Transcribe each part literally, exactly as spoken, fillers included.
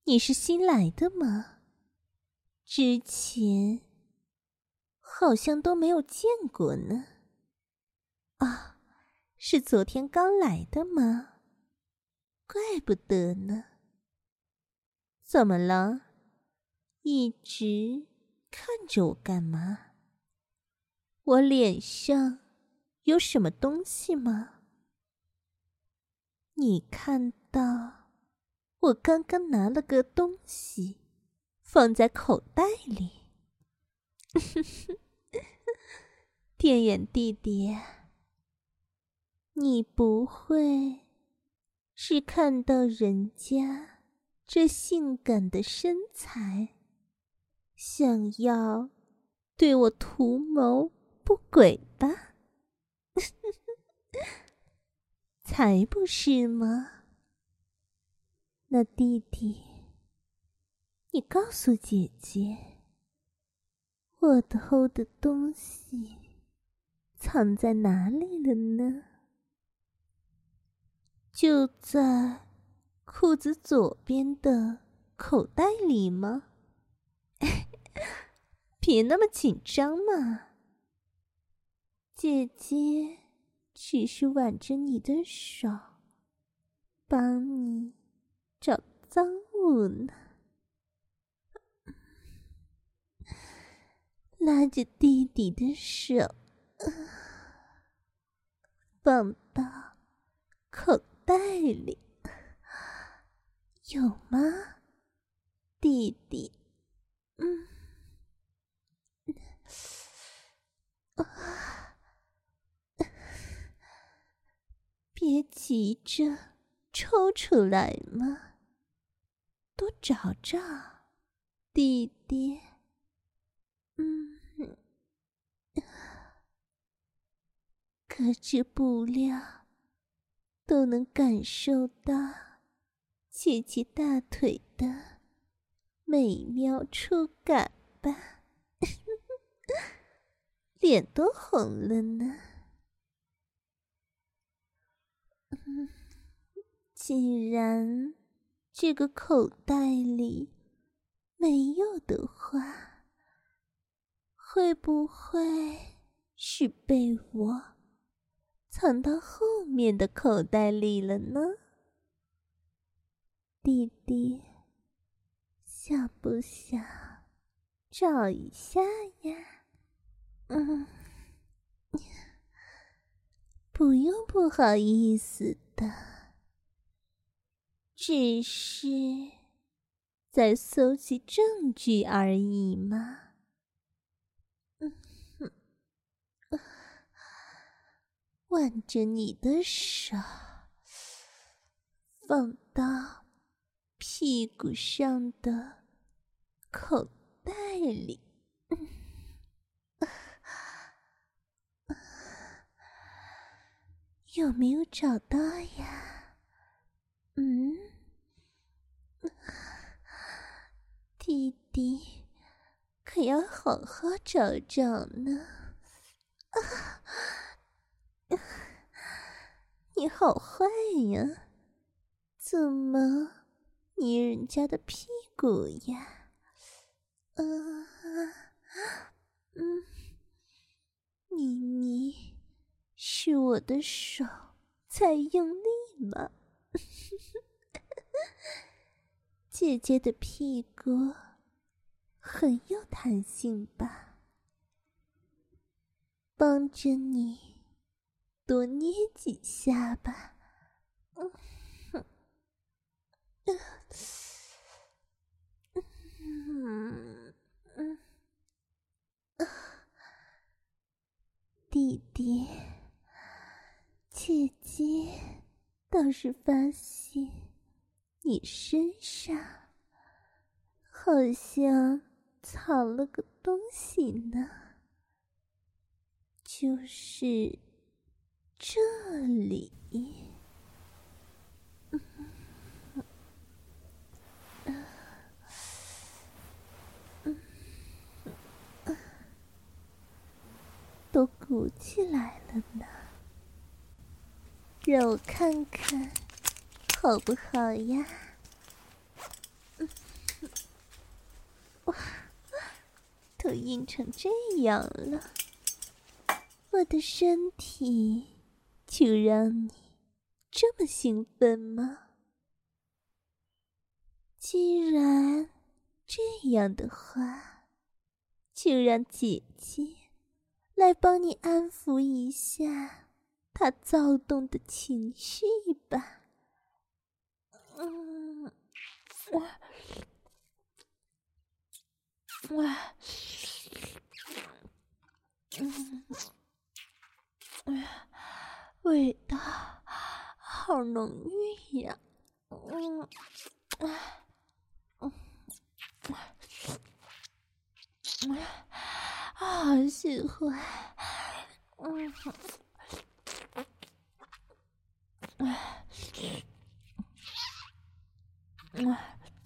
你是新来的吗？之前好像都没有见过呢。啊，是昨天刚来的吗？怪不得呢。怎么了？一直看着我干嘛？我脸上有什么东西吗？你看到我刚刚拿了个东西放在口袋里。电眼弟弟，你不会是看到人家这性感的身材，想要对我图谋不轨吧？才不是吗？那弟弟，你告诉姐姐，我偷的东西藏在哪里了呢？就在裤子左边的口袋里吗？别那么紧张嘛，姐姐只是挽着你的手，帮你找赃物呢。拉着弟弟的手，呃、放到口袋里，有吗，弟弟？嗯，啊，别急着抽出来嘛，多找找，弟弟。嗯，隔着布料都能感受到姐姐大腿的美妙触感吧？脸都红了呢。嗯，既然这个口袋里没有的话，会不会是被我藏到后面的口袋里了呢？弟弟，想不想找一下呀？嗯，不用不好意思的，只是在搜集证据而已嘛。嗯哼，挽着你的手，放到屁股上的口袋里。有没有找到呀？嗯，弟弟可要好好找找呢。啊，你好坏呀，怎么捏人家的屁股呀？啊，嗯，明明是我的手在用力嘛。姐姐的屁股很有弹性吧？帮着你多捏几下吧。嗯哼，嗯嗯，弟弟，姐姐倒是发现你身上好像藏了个东西呢，就是这里。都鼓起来了呢，让我看看好不好呀？嗯都硬成这样了，我的身体就让你这么兴奋吗？既然这样的话，就让姐姐来帮你安抚一下他躁动的情绪吧。嗯，我我嗯，味道好浓郁呀。嗯嗯嗯，好喜欢。嗯嗯嗯，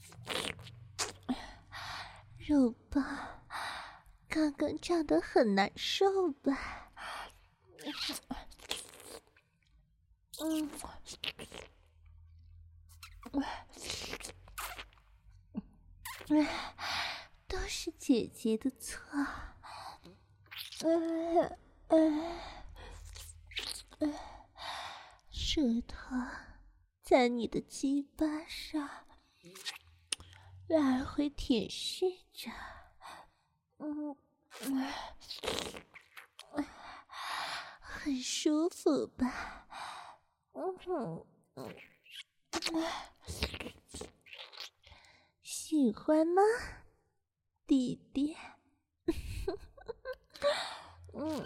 肉棒刚刚胀得很难受吧？嗯，嗯，都是姐姐的错。嗯嗯嗯，舌头在你的鸡巴上来回舔舐着。嗯嗯，很舒服吧？嗯嗯，喜欢吗，弟弟？嗯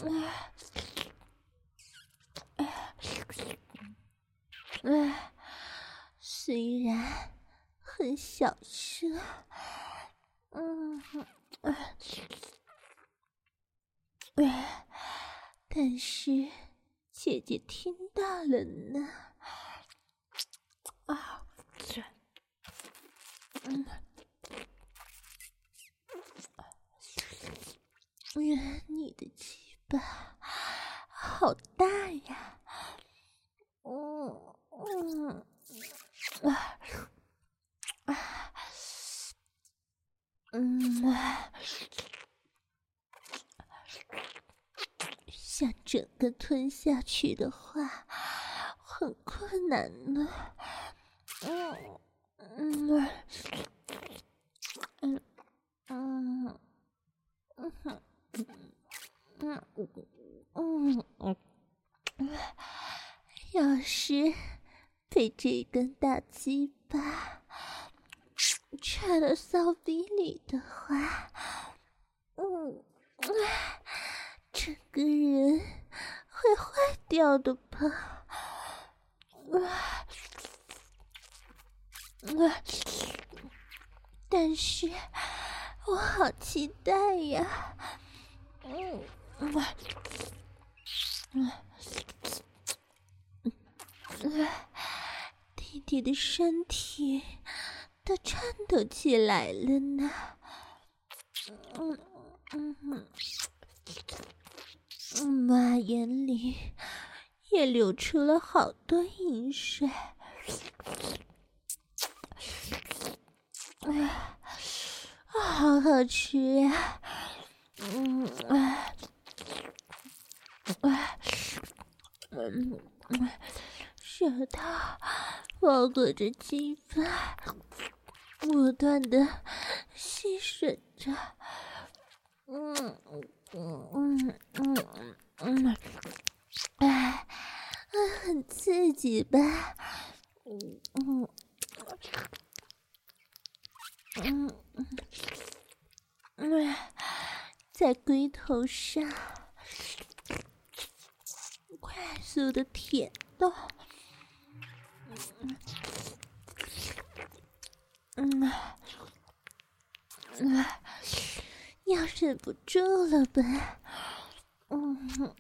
嗯，虽然很小声，嗯嗯，但是姐姐听到了呢。啊，嗯，嗯，你的鸡巴好大呀。嗯嗯啊啊嗯，想整个吞下去的话，很困难呢。嗯嗯嗯嗯嗯嗯嗯嗯，要是被这根大鸡巴插到骚逼里的话，嗯，整个人会坏掉的吧？啊，但是我好期待呀！嗯，嗯，弟弟的身体都颤抖起来了呢。嗯嗯嗯，妈眼里也流出了好多饮水。哎，好好吃呀！嗯啊啊嗯嗯，舌头包裹着鸡巴，不断的吸吮着。嗯嗯嗯嗯嗯，哎，很刺激吧？嗯嗯嗯嗯，在龟头上快速的舔动。嗯嗯，要忍不住了吧？嗯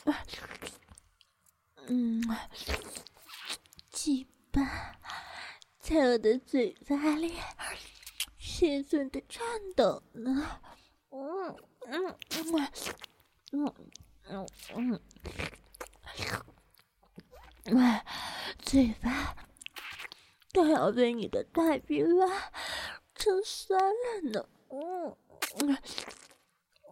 嗯，鸡巴在我的嘴巴里兴奋的颤抖呢。嗯嗯嗯嗯嗯嗯嗯，嘴巴都要被你的大逼拉撑酸了呢。嗯嗯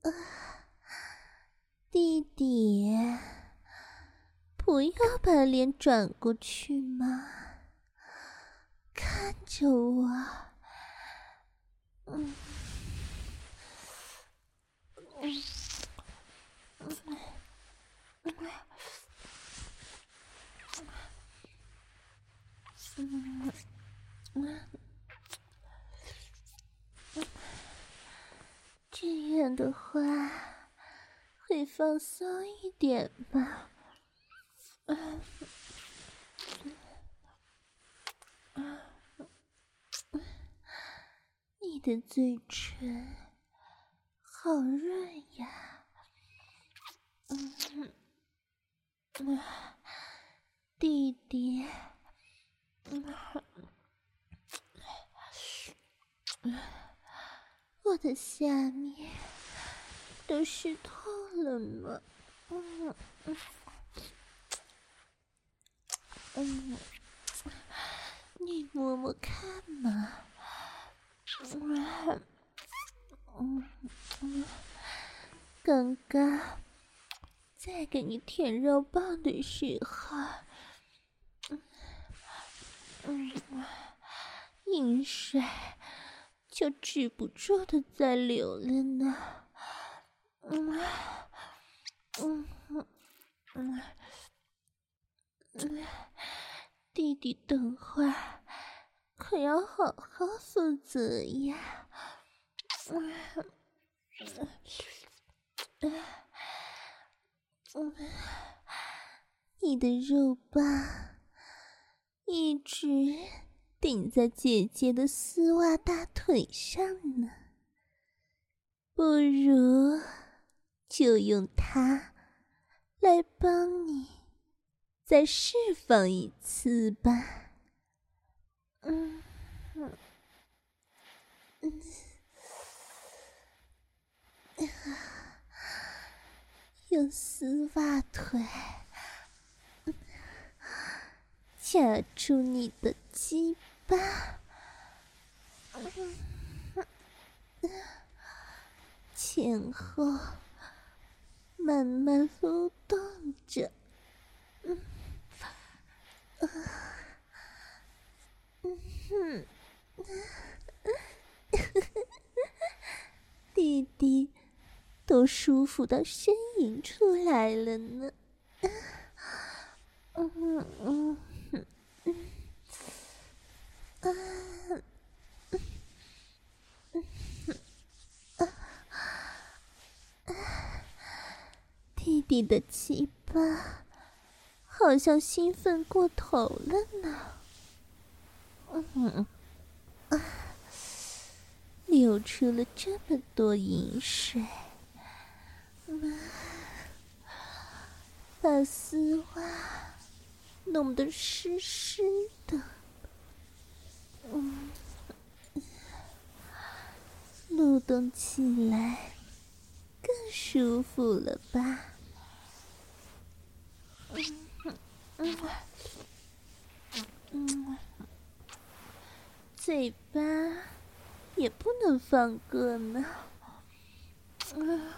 弟弟，不要把脸转过去嘛，看着我。嗯嗯嗯嗯嗯，这样的话会放松一点吗？嗯嗯，你的嘴唇好润呀。嗯嗯，弟弟，嗯嗯，我的下面都湿透了呢。嗯嗯嗯，你摸摸看嘛。嗯嗯嗯，刚刚在给你舔肉棒的时候，嗯，饮水就止不住的在流了呢。嗯嗯嗯嗯，弟弟等会儿可要好好负责呀。嗯嗯嗯，你的肉棒一直顶在姐姐的丝袜大腿上呢，不如就用它来帮你再释放一次吧。嗯嗯嗯，用丝袜腿夹住你的鸡巴，前后慢慢撸动着。嗯嗯嗯，弟弟都舒服到呻吟出来了呢。嗯嗯嗯嗯弟弟的鸡巴好像兴奋过头了呢。嗯，流出了这么多饮水，妈，把丝袜弄得湿湿的。嗯，蠕动起来更舒服了吧？嗯嗯嗯，嘴巴也不能放过呢。嗯，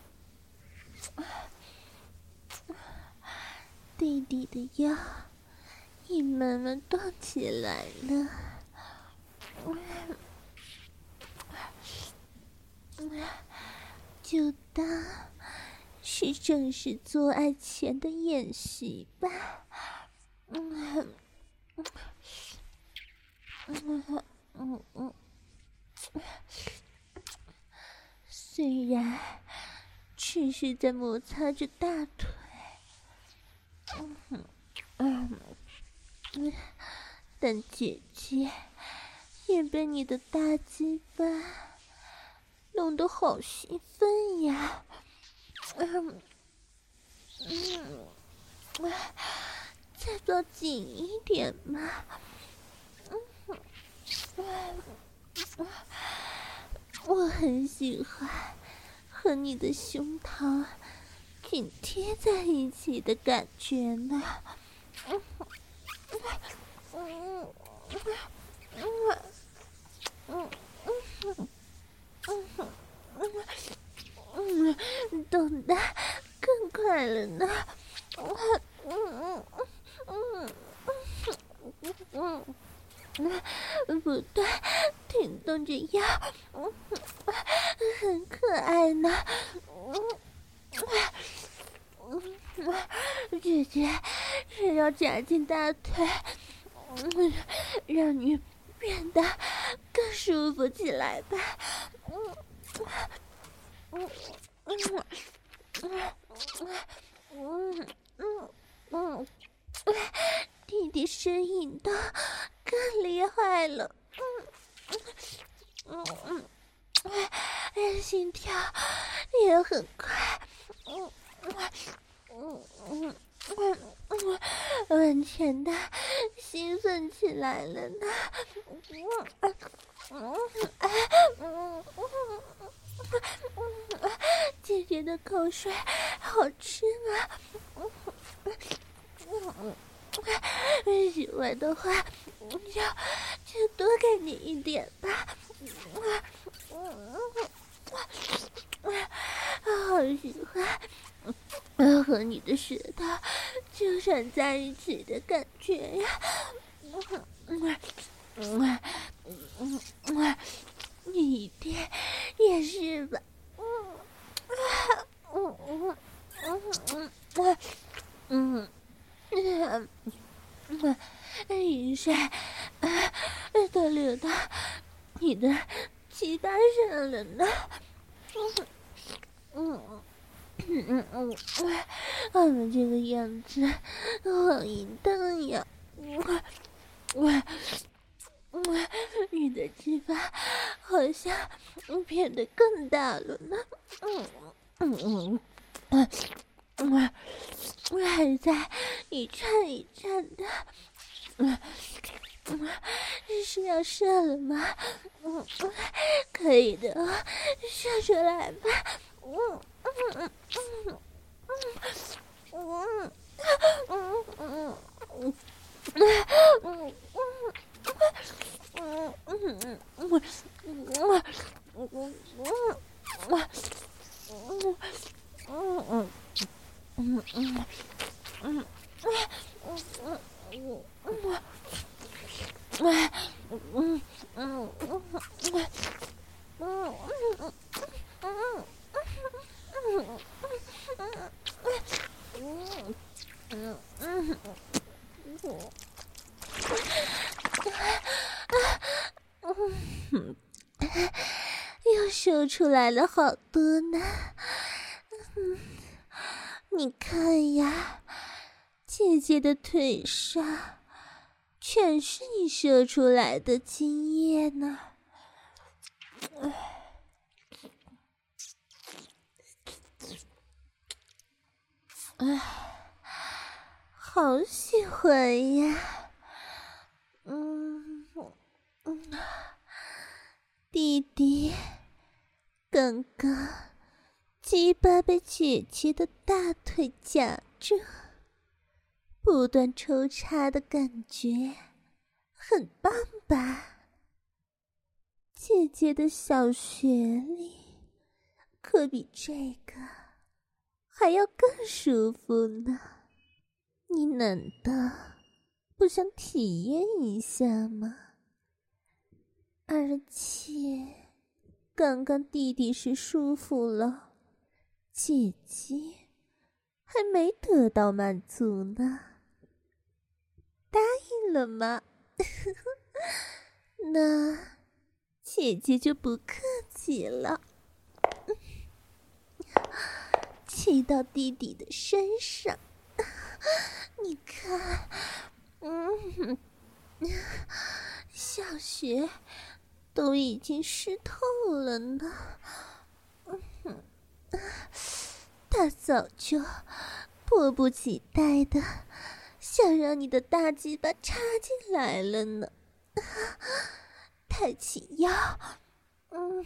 弟弟的腰也慢慢动起来了。嗯，就当是正式做爱前的演习吧。嗯嗯嗯嗯，虽然只是在摩擦着大腿，嗯嗯嗯，但姐姐也被你的大鸡巴弄得好兴奋呀。嗯嗯，再抓紧一点嘛。嗯嗯，我很喜欢和你的胸膛紧贴在一起的感觉呢。嗯嗯嗯嗯嗯嗯嗯，动得更快了呢。嗯嗯嗯嗯嗯，不断挺动着腰，嗯，很可爱呢。嗯，姐姐是要夹进大腿，嗯，让你变得更舒服起来吧。嗯嗯嗯嗯嗯嗯，弟弟呻吟的更厉害了。嗯嗯嗯嗯，心跳也很快。嗯嗯嗯嗯嗯，完全的兴奋起来了呢。嗯嗯嗯嗯，姐姐的口水好吃啊。嗯嗯嗯，喜欢的话就就多给你一点吧。嗯嗯，好喜欢和你的舌头纠缠在一起的感觉呀。嗯嗯嗯嗯嗯，你一定也是吧？嗯嗯嗯嗯嗯嗯嗯嗯，雨水都流到你的鸡巴上了呢。嗯嗯嗯嗯嗯，我们这个样子好淫荡呀！我我你的鸡巴好像变得更大了呢。嗯嗯嗯嗯嗯，我还在一颤一颤的。嗯嗯，是要射了吗？嗯，可以的，射出来吧。嗯嗯嗯嗯嗯嗯嗯嗯嗯嗯嗯又射出来了好多呢。嗯，你看呀，姐姐的腿上全是你射出来的精液呢。哎，好喜欢呀。嗯嗯，弟弟刚刚鸡巴被姐姐的大腿夹着，不断抽插的感觉很棒吧？姐姐的小穴里可比这个还要更舒服呢，你难道不想体验一下吗？而且刚刚弟弟是舒服了，姐姐还没得到满足呢。答应了吗？那姐姐就不客气了，骑到弟弟的身上。你看，嗯，小穴都已经湿透了呢。嗯，他早就迫不及待的想让你的大鸡巴插进来了呢。抬起腰，嗯，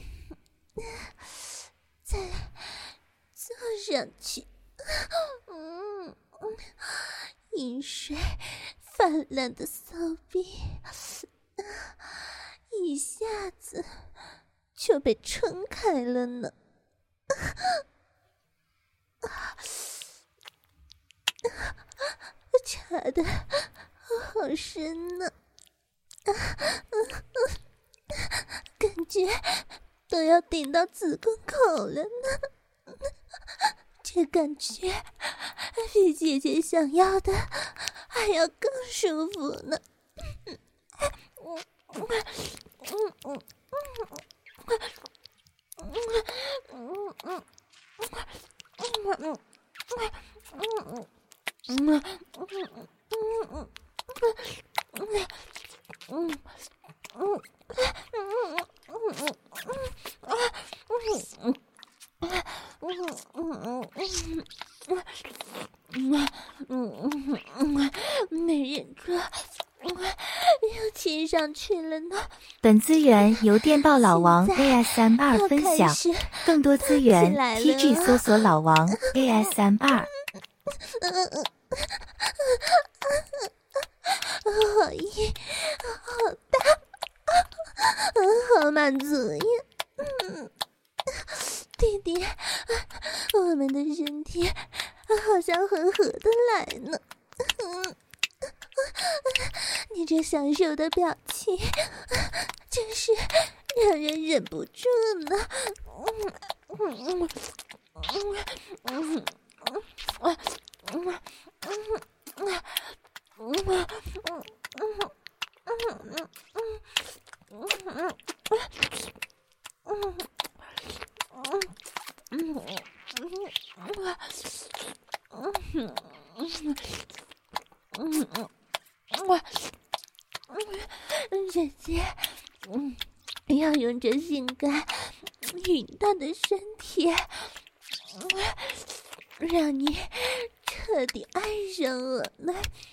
再坐上去，嗯，饮水泛滥的骚逼一下子就被撑开了呢。 插的好深呢，感觉都要顶到子宫口了呢。这感觉比姐姐想要的还要更舒服呢。没忍住，又亲上去了呢。 本资源由电报老王 A S M R 分享，更多资源 T G 搜索老王 A S M R。 好硬，好大，好满足呀！弟弟，我们的身体好像很合得来呢。你这享受的表情，真是让人忍不住呢。姐姐，嗯，要用这性感淫荡的身体，让你彻底爱上我呢。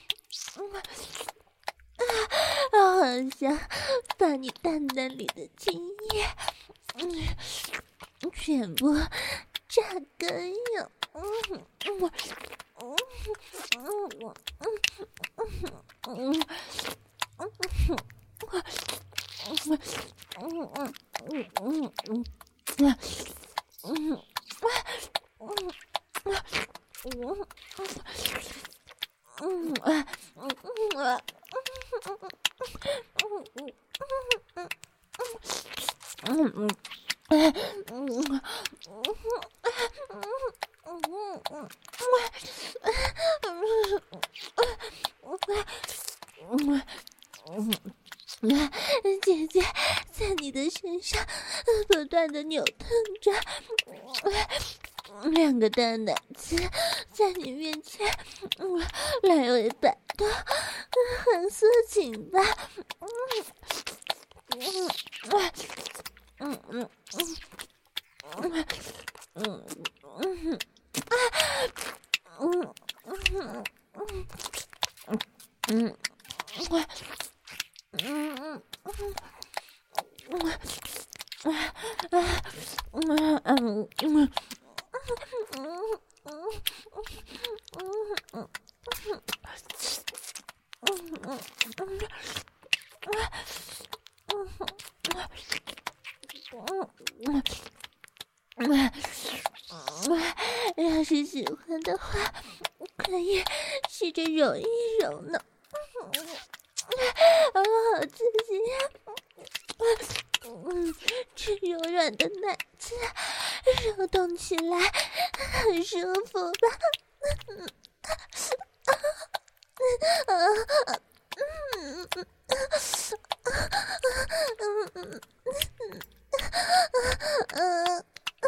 啊，好想把你蛋蛋里的精液，嗯，全部榨干呀！嗯嗯嗯嗯嗯嗯嗯。姐姐在你的身上不断的扭动着，两个大奶子在你面前来回摆动，很色情吧？嗯嗯嗯嗯嗯嗯嗯嗯嗯嗯。嗯要是喜欢的话，可以试着揉一揉呢。好刺激呀！嗯，这柔软的奶子揉动起来很舒服吧？嗯啊啊嗯嗯嗯嗯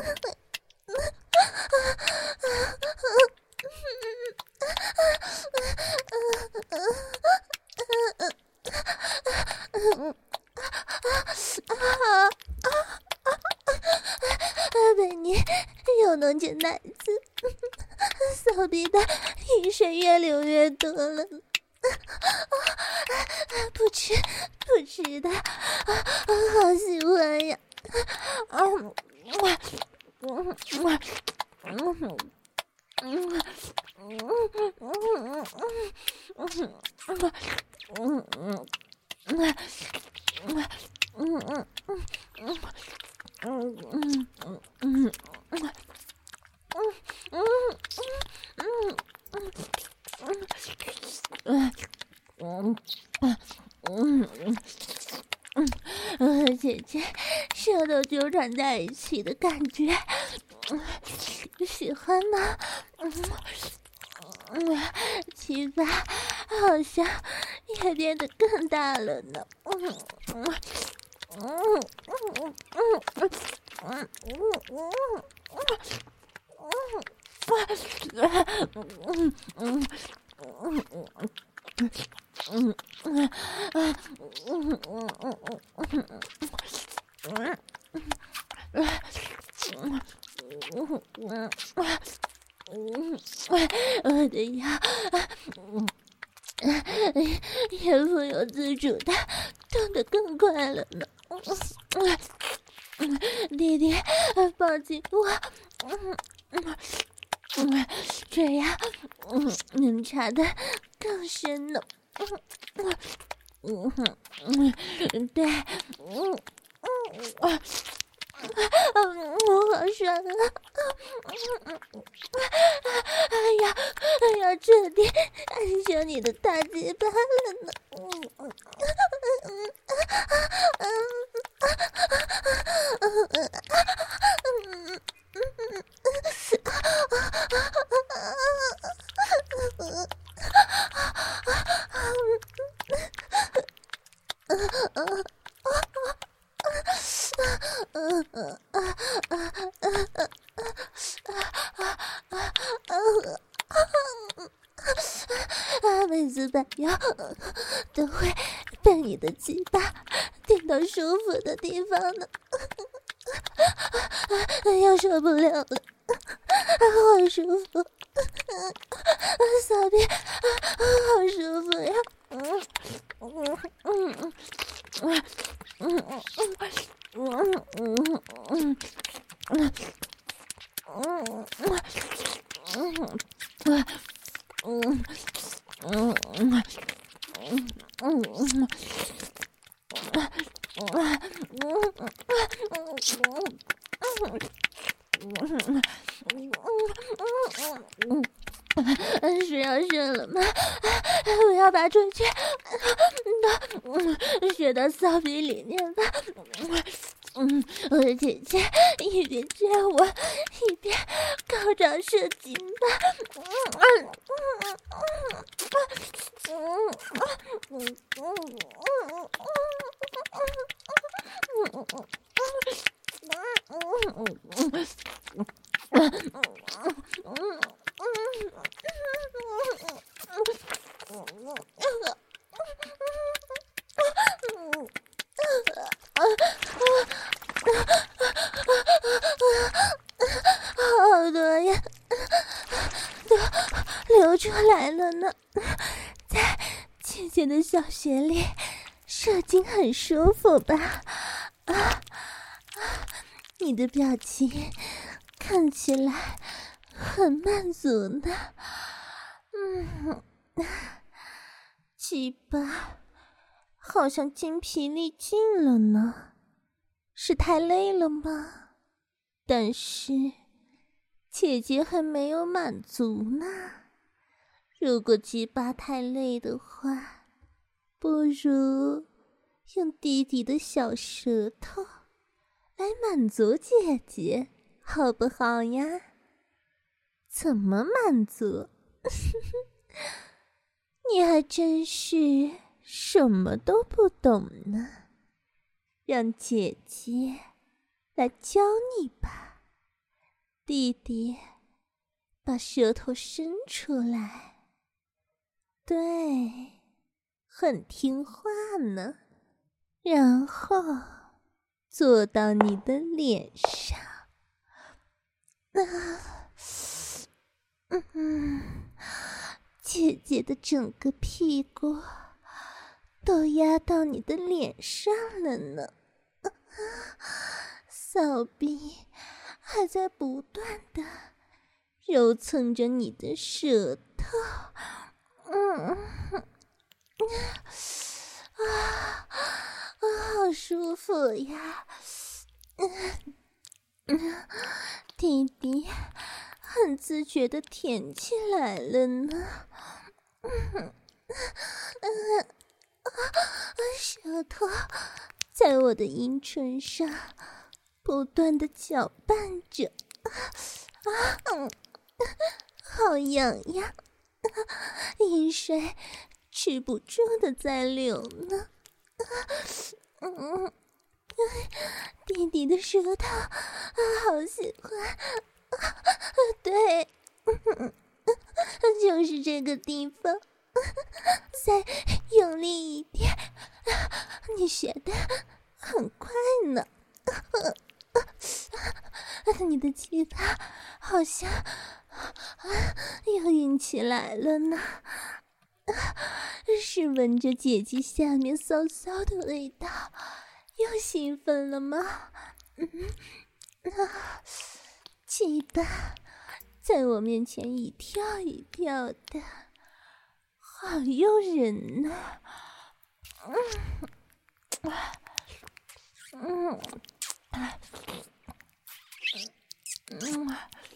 被你又弄进奶子，骚逼的饮水越流越多了，不吃不吃的，好喜欢呀！嗯嗯嗯嗯嗯嗯嗯嗯嗯嗯嗯，姐姐，舌头纠缠在一起的感觉，喜欢吗？嗯嗯，鸡巴好像也变得更大了呢。嗯嗯嗯嗯嗯嗯嗯嗯嗯嗯嗯。嗯嗯嗯嗯嗯嗯，我的腰也不由自主的动得更快了呢。弟弟，抱紧我，这样能插得更深呢。嗯嗯，对，嗯嗯嗯，我好爽啊！哎呀，哎呀，这里按上你的大鸡巴了呢！嗯嗯嗯嗯嗯嗯嗯啊，每次半腰都会被你的鸡巴顶到舒服的地方呢，要受不了了，好舒服，小弟，好舒服呀，嗯嗯嗯嗯嗯嗯嗯嗯嗯嗯。嗯嗯嗯嗯嗯嗯嗯嗯，是要射了吗？我要拔出去，到射到骚逼里面吧。嗯，我的姐姐一边叫我，一边高潮射精吧。嗯嗯嗯嗯嗯嗯好多呀，都流出来了呢。在姐姐的小穴里射精很舒服吧？啊，你的表情看起来很满足呢。嗯，鸡巴好像精疲力尽了呢，是太累了吗？但是姐姐还没有满足呢。如果鸡巴太累的话，不如用弟弟的小舌头来满足姐姐，好不好呀？怎么满足？你还真是什么都不懂呢。让姐姐来教你吧。弟弟，把舌头伸出来。对，很听话呢。然后坐到你的脸上。啊，嗯，姐姐的整个屁股都压到你的脸上了呢。骚逼还在不断的揉蹭着你的舌头。嗯，啊啊，好舒服呀！嗯，弟弟很自觉的舔起来了呢。嗯， 舌头在我的阴唇上不断的搅拌着，啊，嗯，好痒呀，阴水止不住的在流呢。嗯，弟弟的舌头啊，好喜欢，对，就是这个地方，再用力一点，你学的很快呢。你的鸡巴好像又硬起来了呢，是闻着姐姐下面骚骚的味道又兴奋了吗？嗯，啊，鸡巴在我面前一跳一跳的，好诱人呢。嗯，嗯，嗯，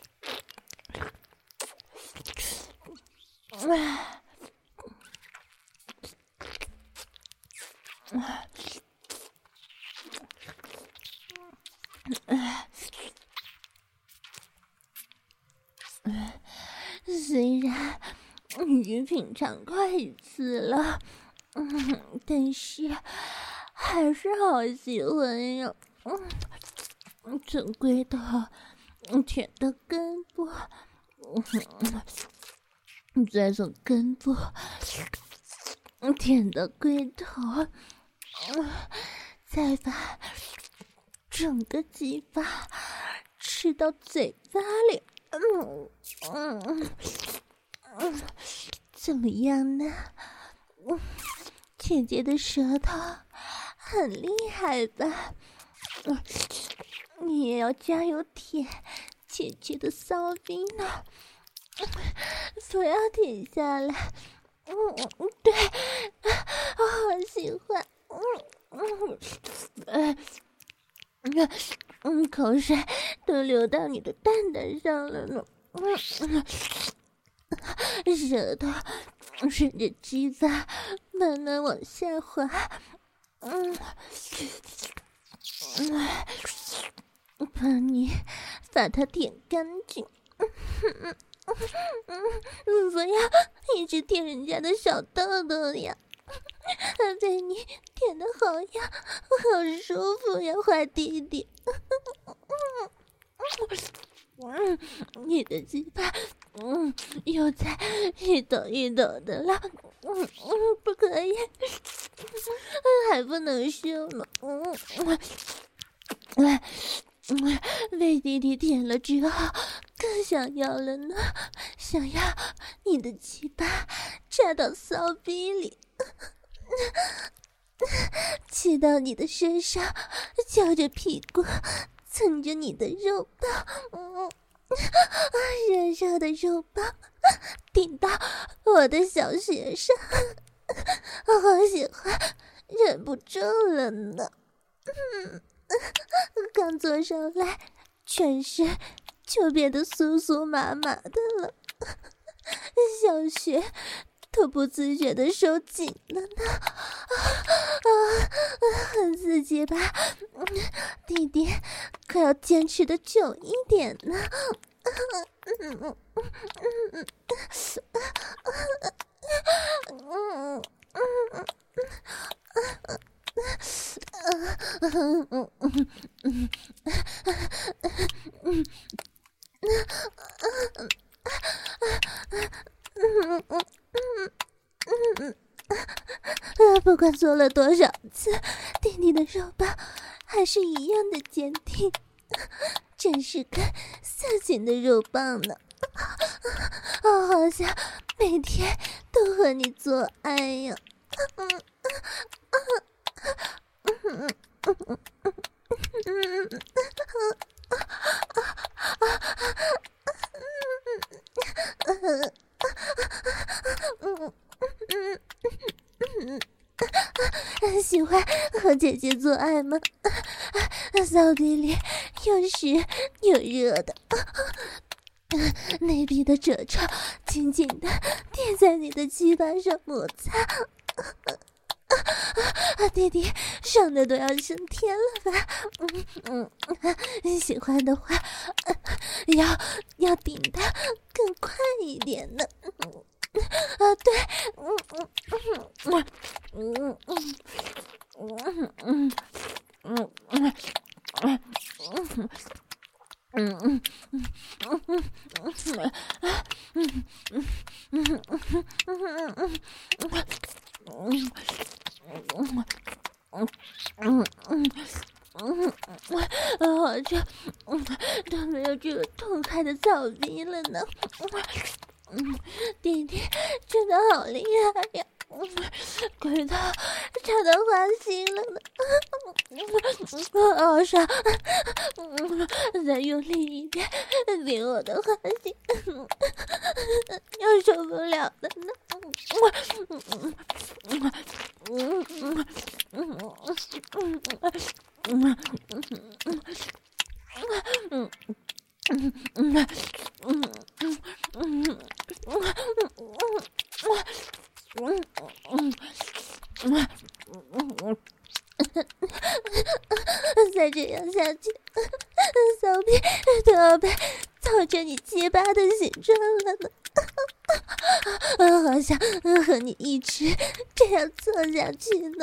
虽然已经品尝过一次了，嗯，但是还是好喜欢呀。嗯，这龟头舔的根部，嗯，再从根部舔到龟头，嗯，再把整个鸡巴吃到嘴巴里。嗯嗯嗯，怎么样呢？嗯，姐姐的舌头很厉害吧？嗯，你也要加油舔姐姐的骚逼呢，不要停下来。嗯嗯，对，我好喜欢。嗯嗯嗯嗯，口水都流到你的蛋蛋上了呢。嗯嗯，舌头顺着鸡巴慢慢往下滑。嗯嗯，帮你把它舔干净。嗯嗯，不要一直舔人家的小豆豆呀，被你舔的好痒，好舒服呀，坏弟弟。嗯，你的鸡巴，嗯，又在一抖一抖的了。嗯嗯，不可以，还不能休呢。嗯嗯嗯，被弟弟舔了之后，更想要了呢，想要你的鸡巴插到骚逼里，骑到你的身上，翘着屁股，蹭着你的肉棒，嗯，热热的肉棒顶到我的小穴上，我好喜欢，忍不住了呢。嗯，刚坐上来，全身就变得酥酥麻麻的了，小穴都不自觉的收紧了呢。啊啊，很刺激吧？嗯，弟弟可要坚持的久一点呢。嗯嗯嗯嗯嗯不管做了多少次，弟弟的肉棒还是一样的坚定，真是个色情的肉棒呢。我好想每天都和你做爱呀。嗯嗯嗯嗯喜欢和姐姐做爱吗？骚逼里又湿又热的，内壁的褶皱紧紧的贴在你的鸡巴上摩擦， 啊，弟弟，爽的都要升天了吧？嗯嗯，喜欢的话，要要顶的更快一点呢。啊，对，嗯嗯嗯嗯嗯嗯嗯嗯嗯嗯。嗯嗯嗯嗯嗯嗯嗯嗯嗯嗯嗯嗯，好像都没有这个痛快的草逼了呢。嗯，弟弟真的好厉害呀！鬼头差点花心了呢。好爽！再用力一点，顶我的花心，要受不了了呢。再这样下去，骚逼都要被造成你鸡巴的形状了呢。我好想和你一直这样做下去呢。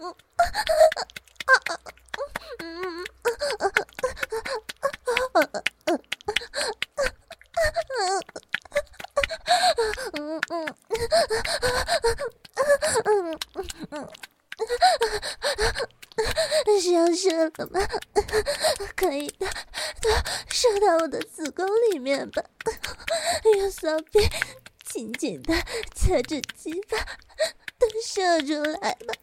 是要射了吗？可以的，都射到我的子宫里面吧。用骚逼紧紧的夹着鸡巴，都射出来吧。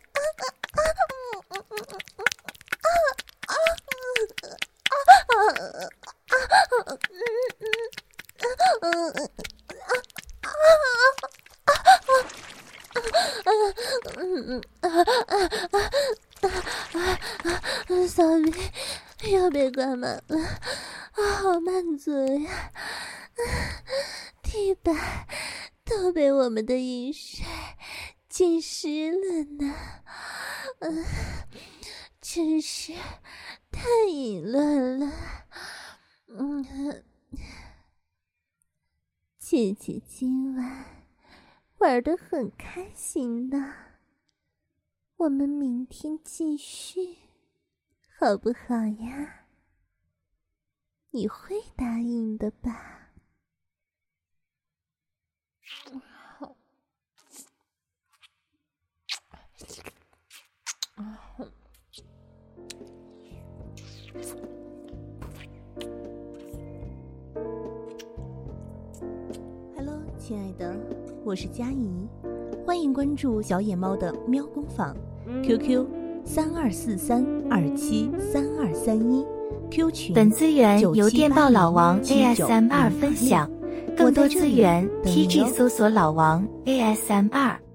骚逼又被灌满了，啊，好满足呀！地板都被我们的饮水浸湿了呢，嗯，真是太淫乱了。嗯，姐姐今晚玩得很开心呢，我们明天继续，好不好呀？你会答应的吧？好。Hello， 亲爱的，我是佳怡，欢迎关注小野猫的喵工坊 ，Q Q 三二四三二七三二三一 ，Q 群。 本资源由电报老王 A S M R 分享，更多资源 T G 搜索老王 A S M R。